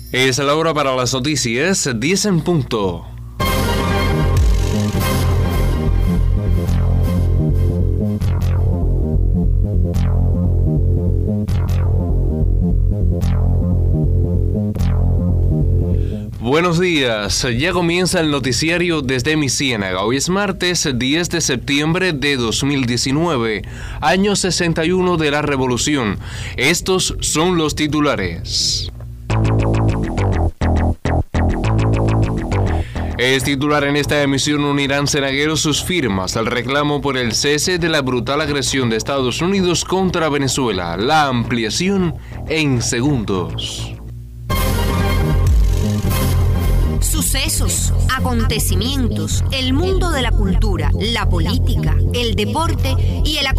Es la hora para las noticias, 10 en punto. Buenos días, ya comienza el noticiario desde mi Ciénaga. Hoy es martes 10 de septiembre de 2019, año 61 de la Revolución. Estos son los titulares. Es titular en esta emisión: unirán senagueros sus firmas al reclamo por el cese de la brutal agresión de Estados Unidos contra Venezuela. La ampliación en segundos. Sucesos, acontecimientos, el mundo de la cultura, la política, el deporte y el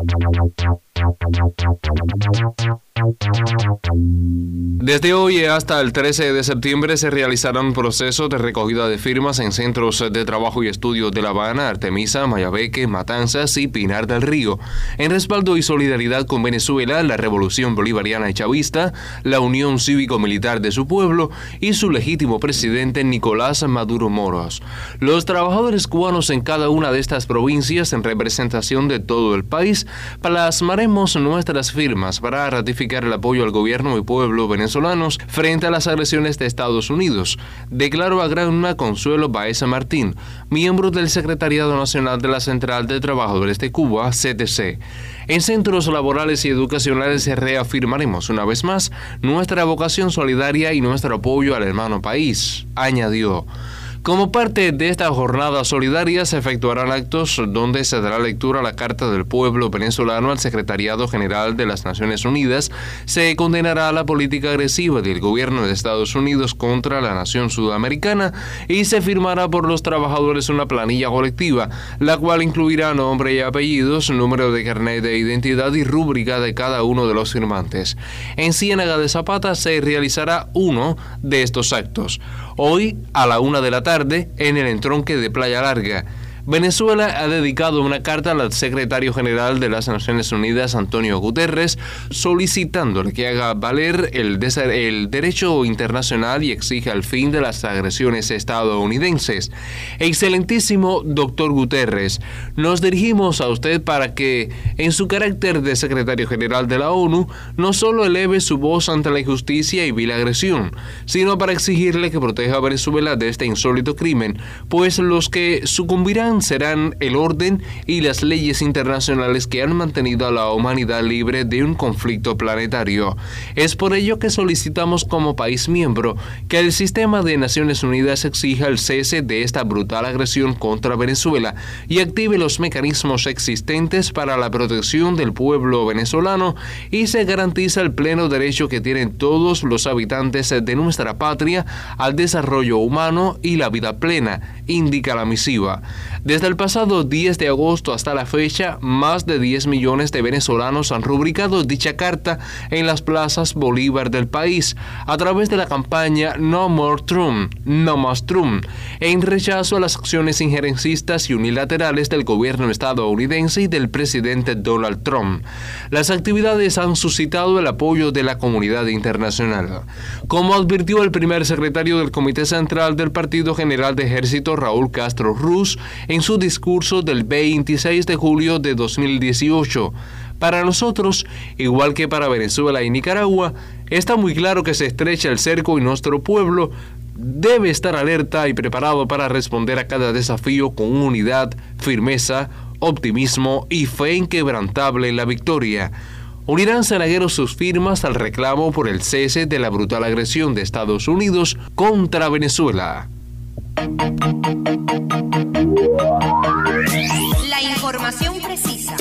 Desde hoy hasta el 13 de septiembre se realizarán procesos de recogida de firmas en centros de trabajo y estudio de La Habana, Artemisa, Mayabeque, Matanzas y Pinar del Río, en respaldo y solidaridad con Venezuela, la Revolución Bolivariana y Chavista, la Unión Cívico-Militar de su pueblo y su legítimo presidente Nicolás Maduro Moros. Los trabajadores cubanos en cada una de estas provincias, en representación de todo el país, plasmaremos nuestras firmas para ratificar el apoyo al gobierno y pueblo venezolanos frente a las agresiones de Estados Unidos, declaró Agrana Consuelo Baeza Martín, miembro del Secretariado Nacional de la Central de Trabajadores de Cuba, CTC. En centros laborales y educacionales reafirmaremos una vez más nuestra vocación solidaria y nuestro apoyo al hermano país, añadió. Como parte de esta jornada solidaria se efectuarán actos donde se dará lectura a la Carta del Pueblo Venezolano al Secretariado General de las Naciones Unidas, se condenará la política agresiva del gobierno de Estados Unidos contra la nación sudamericana y se firmará por los trabajadores una planilla colectiva, la cual incluirá nombre y apellidos, número de carnet de identidad y rúbrica de cada uno de los firmantes. En Ciénaga de Zapata se realizará uno de estos actos. Hoy, a la 1 de la tarde, en el entronque de Playa Larga. Venezuela ha dedicado una carta al secretario general de las Naciones Unidas, Antonio Guterres, solicitándole que haga valer el derecho internacional y exija el fin de las agresiones estadounidenses. Excelentísimo doctor Guterres, nos dirigimos a usted para que, en su carácter de secretario general de la ONU, no solo eleve su voz ante la injusticia y vil agresión, sino para exigirle que proteja a Venezuela de este insólito crimen, pues los que sucumbirán serán el orden y las leyes internacionales que han mantenido a la humanidad libre de un conflicto planetario. Es por ello que solicitamos como país miembro que el sistema de Naciones Unidas exija el cese de esta brutal agresión contra Venezuela y active los mecanismos existentes para la protección del pueblo venezolano y se garantiza el pleno derecho que tienen todos los habitantes de nuestra patria al desarrollo humano y la vida plena, indica la misiva. Desde el pasado 10 de agosto hasta la fecha, más de 10 millones de venezolanos han rubricado dicha carta en las plazas Bolívar del país a través de la campaña No More Trump, No Más Trump, en rechazo a las acciones injerencistas y unilaterales del gobierno estadounidense y del presidente Donald Trump. Las actividades han suscitado el apoyo de la comunidad internacional. Como advirtió el primer secretario del Comité Central del Partido General de Ejército, Raúl Castro Ruz, en su discurso del 26 de julio de 2018. Para nosotros, igual que para Venezuela y Nicaragua, está muy claro que se estrecha el cerco y nuestro pueblo debe estar alerta y preparado para responder a cada desafío con unidad, firmeza, optimismo y fe inquebrantable en la victoria. Unirán senagueros sus firmas al reclamo por el cese de la brutal agresión de Estados Unidos contra Venezuela. La información precisa,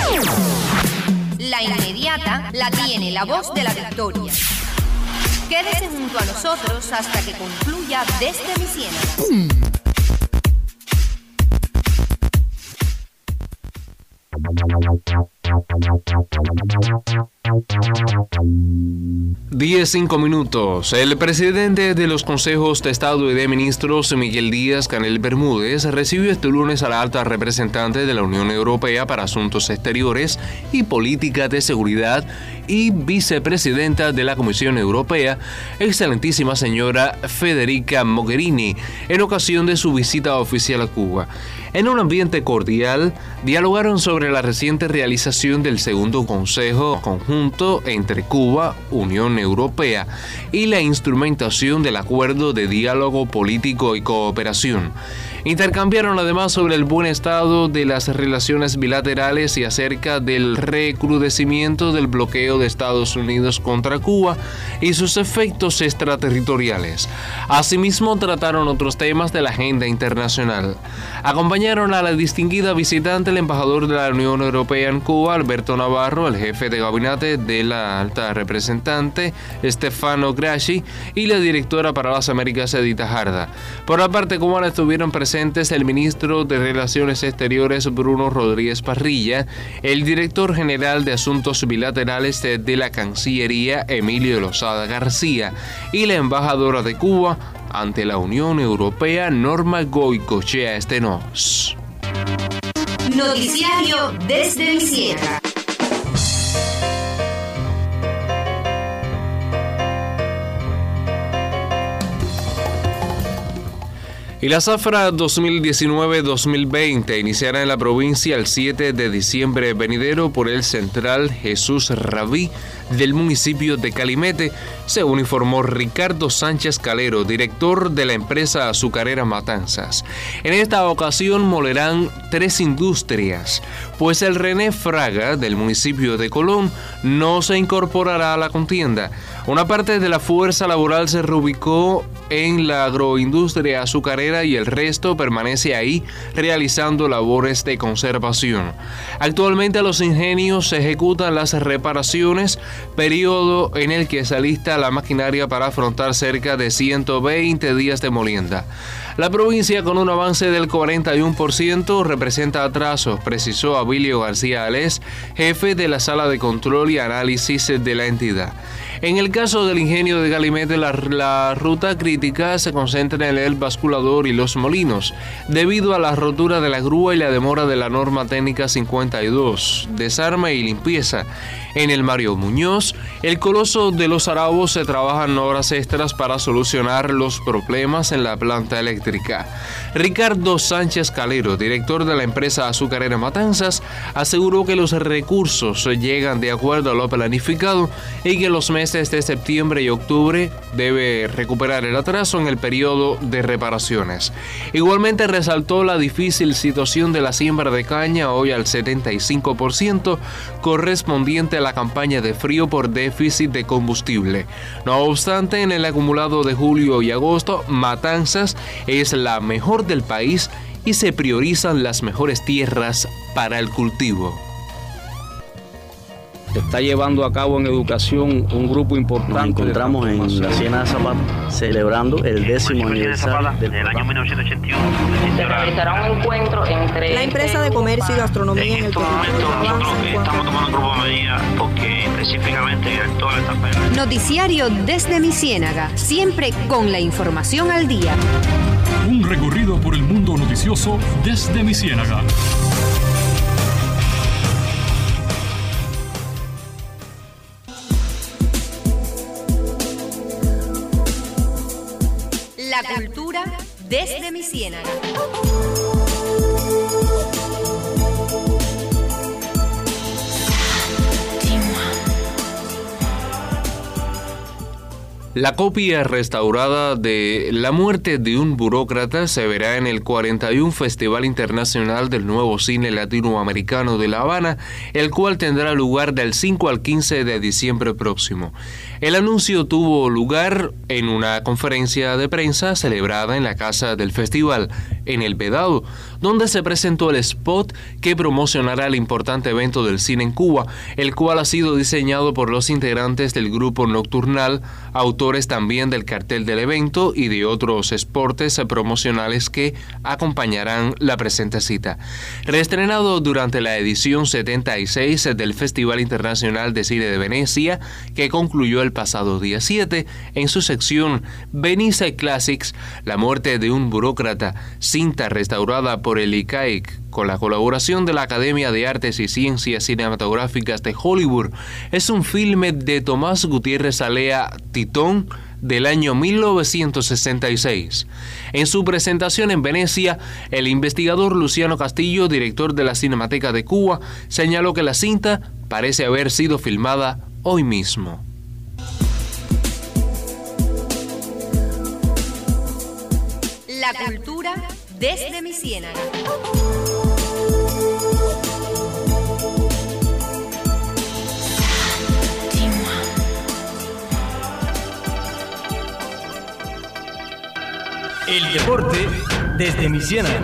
la inmediata, la tiene la voz de la victoria. Quédese junto a nosotros hasta que concluya Desde mi Ciénaga. 10:05. El presidente de los Consejos de Estado y de Ministros, Miguel Díaz-Canel Bermúdez, recibió este lunes a la alta representante de la Unión Europea para Asuntos Exteriores y Política de Seguridad y vicepresidenta de la Comisión Europea, excelentísima señora Federica Mogherini, en ocasión de su visita oficial a Cuba. En un ambiente cordial, dialogaron sobre la reciente realización del segundo Consejo Conjunto entre Cuba, Unión Europea y la instrumentación del Acuerdo de Diálogo Político y Cooperación. Intercambiaron además sobre el buen estado de las relaciones bilaterales y acerca del recrudecimiento del bloqueo de Estados Unidos contra Cuba y sus efectos extraterritoriales. Asimismo, trataron otros temas de la agenda internacional. Acompañaron a la distinguida visitante el embajador de la Unión Europea en Cuba, Alberto Navarro, el jefe de gabinete de la alta representante, Stefano Grassi, y la directora para las Américas, Edith Jarda. Por la parte cubana estuvieron presentes el ministro de Relaciones Exteriores, Bruno Rodríguez Parrilla, el director general de Asuntos Bilaterales de la Cancillería, Emilio Lozada García, y la embajadora de Cuba ante la Unión Europea, Norma Goicoechea Estenos. Noticiario desde mi sierra. Y la zafra 2019-2020 iniciará en la provincia el 7 de diciembre venidero por el Central Jesús Rabí del municipio de Calimete, según informó Ricardo Sánchez Calero, director de la empresa azucarera Matanzas. En esta ocasión molerán 3 industrias, pues el René Fraga del municipio de Colón no se incorporará a la contienda. Una parte de la fuerza laboral se reubicó en la agroindustria azucarera y el resto permanece ahí realizando labores de conservación. Actualmente los ingenios ejecutan las reparaciones, periodo en el que se alista la maquinaria para afrontar cerca de 120 días de molienda. La provincia, con un avance del 41%, representa atrasos, precisó Abilio García Alés, jefe de la Sala de Control y Análisis de la entidad. En el caso del ingenio de Calimete, la ruta crítica se concentra en el basculador y los molinos, debido a la rotura de la grúa y la demora de la norma técnica 52, desarme y limpieza. En el Mario Muñoz, el coloso de los Arabos, se trabajan horas extras para solucionar los problemas en la planta eléctrica. Ricardo Sánchez Calero, director de la empresa azucarera Matanzas, aseguró que los recursos llegan de acuerdo a lo planificado y que los meses de septiembre y octubre debe recuperar el atraso en el periodo de reparaciones. Igualmente resaltó la difícil situación de la siembra de caña, hoy al 75%, correspondiente a la campaña de frío por déficit de combustible. No obstante, en el acumulado de julio y agosto, Matanzas es la mejor del país y se priorizan las mejores tierras para el cultivo. Se está llevando a cabo en educación un grupo importante. Nos encontramos en la Hacienda de Zapata celebrando el 10º aniversario del año 1981. Se realizará un encuentro entre la empresa de comercio y gastronomía en el momento nosotros estamos tomando un grupo de medidas porque específicamente en toda la etapa. Noticiario desde mi ciénaga, siempre con la información al día. Un recorrido por el mundo noticioso desde mi ciénaga. La cultura desde mi ciénaga. La copia restaurada de La muerte de un burócrata se verá en el 41 Festival Internacional del Nuevo Cine Latinoamericano de La Habana, el cual tendrá lugar del 5 al 15 de diciembre próximo. El anuncio tuvo lugar en una conferencia de prensa celebrada en la casa del festival, en El Vedado, donde se presentó el spot que promocionará el importante evento del cine en Cuba, el cual ha sido diseñado por los integrantes del grupo Nocturnal, autores también del cartel del evento y de otros spots promocionales que acompañarán la presente cita. Reestrenado durante la edición 76 del Festival Internacional de Cine de Venecia, que concluyó el pasado día 7, en su sección Venice Classics, La muerte de un burócrata, cinta restaurada por el ICAIC con la colaboración de la Academia de Artes y Ciencias Cinematográficas de Hollywood, es un filme de Tomás Gutiérrez Alea Titón del año 1966. En su presentación en Venecia, el investigador Luciano Castillo, director de la Cinemateca de Cuba, señaló que la cinta parece haber sido filmada hoy mismo. La cultura desde mi ciénaga. El deporte desde mi ciénaga.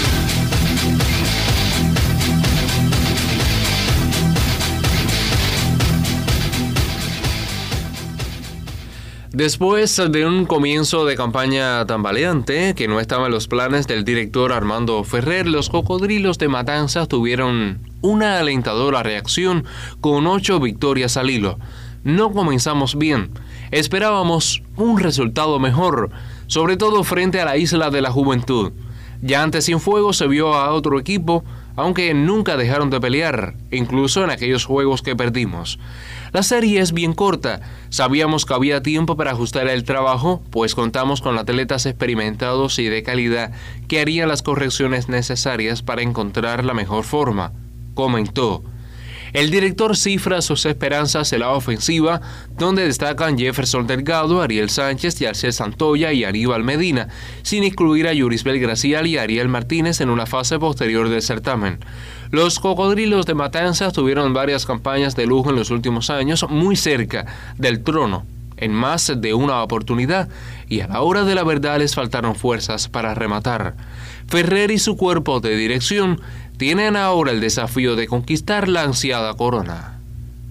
Después de un comienzo de campaña tambaleante que no estaba en los planes del director Armando Ferrer, los Cocodrilos de Matanzas tuvieron una alentadora reacción con 8 victorias al hilo. No comenzamos bien, esperábamos un resultado mejor, sobre todo frente a la Isla de la Juventud. Ya ante Cienfuegos se vio a otro equipo, aunque nunca dejaron de pelear, incluso en aquellos juegos que perdimos. La serie es bien corta, sabíamos que había tiempo para ajustar el trabajo, pues contamos con atletas experimentados y de calidad que harían las correcciones necesarias para encontrar la mejor forma, comentó. El director cifra sus esperanzas en la ofensiva, donde destacan Jefferson Delgado, Ariel Sánchez, Yarcel Santoya y Aníbal Medina, sin incluir a Yurisbel Gracial y Ariel Martínez en una fase posterior del certamen. Los Cocodrilos de Matanzas tuvieron varias campañas de lujo en los últimos años, muy cerca del trono, en más de una oportunidad, y a la hora de la verdad les faltaron fuerzas para rematar. Ferrer y su cuerpo de dirección tienen ahora el desafío de conquistar la ansiada corona.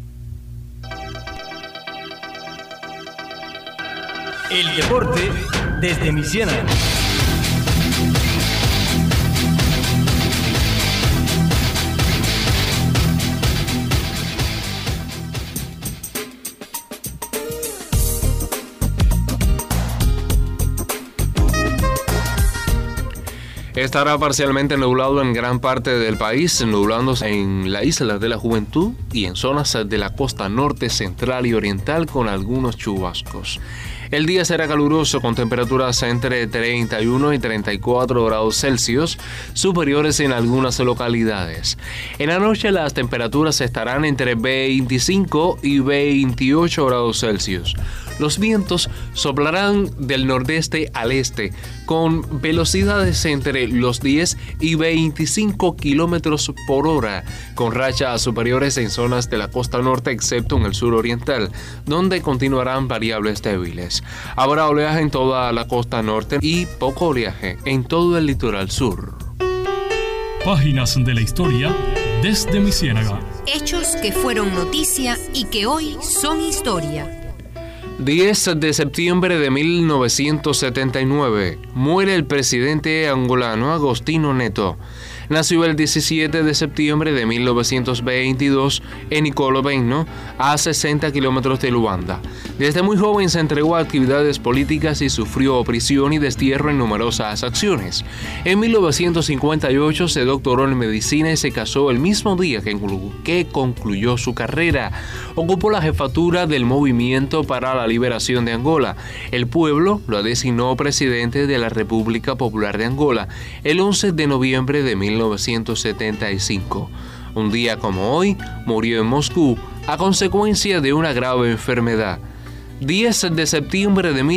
El deporte desde mi ciénaga. Estará parcialmente nublado en gran parte del país, nublándose en la Isla de la Juventud y en zonas de la costa norte, central y oriental con algunos chubascos. El día será caluroso con temperaturas entre 31 y 34 grados Celsius, superiores en algunas localidades. En la noche las temperaturas estarán entre 25 y 28 grados Celsius. Los vientos soplarán del nordeste al este, con velocidades entre los 10 y 25 kilómetros por hora, con rachas superiores en zonas de la costa norte, excepto en el sur oriental, donde continuarán variables débiles. Habrá oleaje en toda la costa norte y poco oleaje en todo el litoral sur. Páginas de la historia desde mi ciénaga. Hechos que fueron noticia y que hoy son historia. 10 de septiembre de 1979, muere el presidente angolano Agostinho Neto. Nació el 17 de septiembre de 1922 en Nicolobenno, a 60 kilómetros de Luanda. Desde muy joven se entregó a actividades políticas y sufrió prisión y destierro en numerosas acciones. En 1958 se doctoró en medicina y se casó el mismo día que concluyó su carrera. Ocupó la jefatura del Movimiento para la Liberación de Angola. El pueblo lo designó presidente de la República Popular de Angola el 11 de noviembre de 1975. Un día como hoy, murió en Moscú a consecuencia de una grave enfermedad. 10 de septiembre de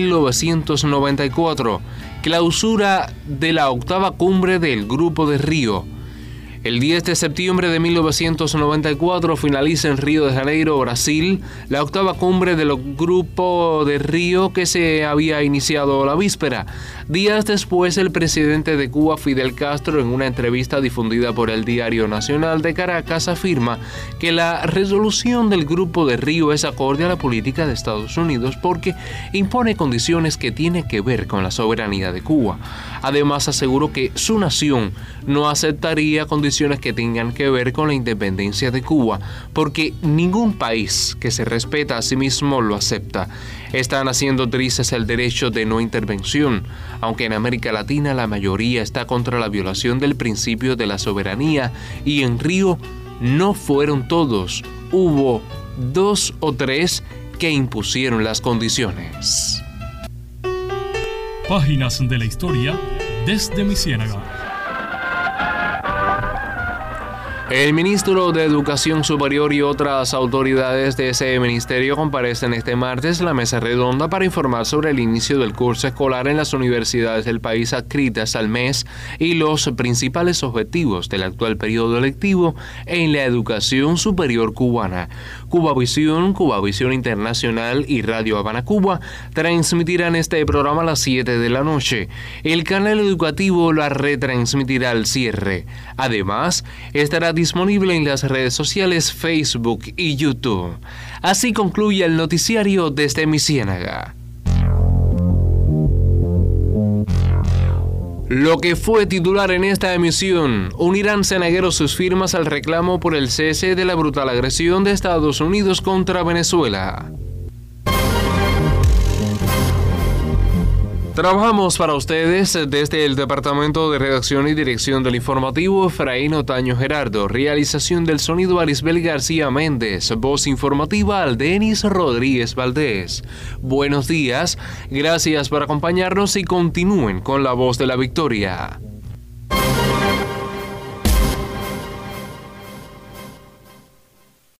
1994, clausura de la 8ª cumbre del Grupo de Río. El 10 de septiembre de 1994 finaliza en Río de Janeiro, Brasil, la octava cumbre del Grupo de Río que se había iniciado la víspera. Días después, el presidente de Cuba, Fidel Castro, en una entrevista difundida por el Diario Nacional de Caracas, afirma que la resolución del Grupo de Río es acorde a la política de Estados Unidos porque impone condiciones que tienen que ver con la soberanía de Cuba. Además, aseguró que su nación no aceptaría condiciones que tengan que ver con la independencia de Cuba, porque ningún país que se respeta a sí mismo lo acepta. Están haciendo trizas el derecho de no intervención, aunque en América Latina la mayoría está contra la violación del principio de la soberanía, y en Río no fueron todos, hubo 2 o 3 que impusieron las condiciones. Páginas de la historia desde mi ciénaga. El ministro de Educación Superior y otras autoridades de ese ministerio comparecen este martes en la mesa redonda para informar sobre el inicio del curso escolar en las universidades del país adscritas al MES y los principales objetivos del actual periodo lectivo en la educación superior cubana. Cubavisión Internacional y Radio Habana Cuba transmitirán este programa a las 7 de la noche. El canal educativo la retransmitirá al cierre. Además, estará disponible en las redes sociales Facebook y YouTube. Así concluye el noticiario desde mi ciénaga. Lo que fue titular en esta emisión: unirán cienagueros sus firmas al reclamo por el cese de la brutal agresión de Estados Unidos contra Venezuela. Trabajamos para ustedes desde el Departamento de Redacción y Dirección del Informativo, Efraín Otaño Gerardo. Realización del sonido, Arisbel García Méndez. Voz informativa, Aldenis Rodríguez Valdés. Buenos días, gracias por acompañarnos y continúen con La Voz de la Victoria.